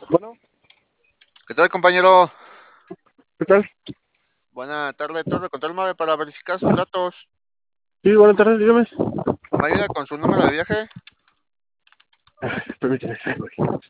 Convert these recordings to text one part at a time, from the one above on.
Bueno, ¿Qué tal, compañero? ¿qué tal? Buena tarde, Torre Control Mave para verificar sus datos. Sí, buenas tardes, dígame. ¿Me ayuda con su número de viaje? Permíteme, güey.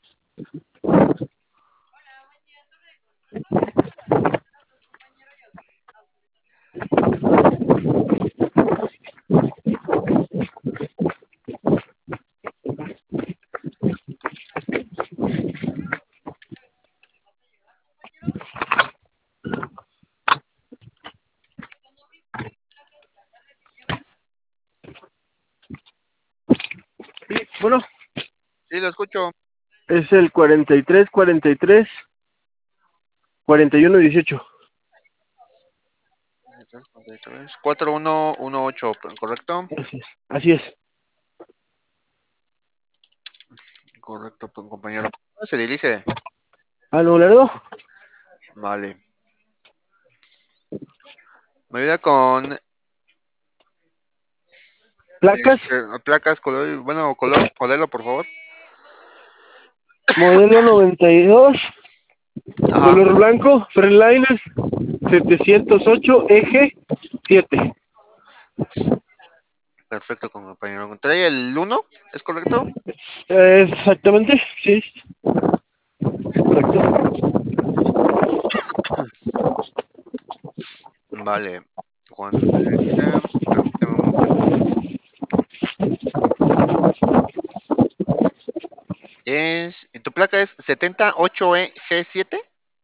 Sí, bueno, Sí, lo escucho. es el 43, 4118, ¿correcto? Así es. Correcto, pues, compañero. ¿Cómo se dirige? ¿A Nuevo Laredo? Vale. ¿Me ayuda con Placas, placas, color, bueno, color, modelo, por favor? modelo 92, Ajá, color blanco, Freightliner 708 eje 7. perfecto, compañero. ¿Trae el uno? ¿Es correcto? Exactamente, sí, correcto. Vale. ¿Cuánto se dirige? Permíteme un momento. ¿Tu placa es 78EG7?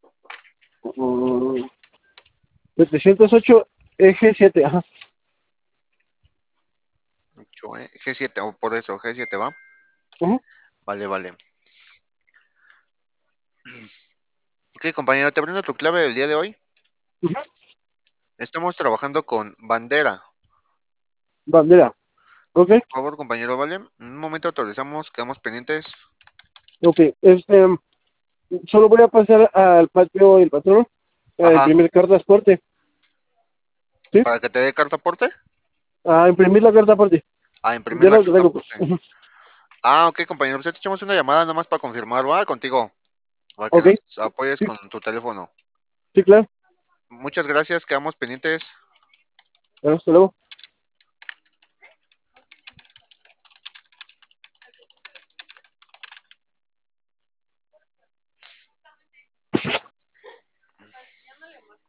708 eje 7, ajá. G7, o por eso, G7, ¿va? Ujú, Vale, vale. Ok, compañero, te brindo tu clave del día de hoy. ujú. Estamos trabajando con Bandera. Bandera, ok, Por favor, compañero, ¿vale? En un momento autorizamos, quedamos pendientes. ok. Solo voy a pasar al patio del patrón a Ajá, imprimir carta de transporte, ¿sí? para que te dé carta aporte. A imprimir la carta aparte. A imprimir Ya la lo carta traigo, pues. aporte. Ah, ok, compañero, pues ya te echamos una llamada nomás para confirmar, ¿va? Contigo, para que Ok, nos apoyes sí, con tu teléfono. sí, claro. Muchas gracias, quedamos pendientes. Bueno, hasta luego.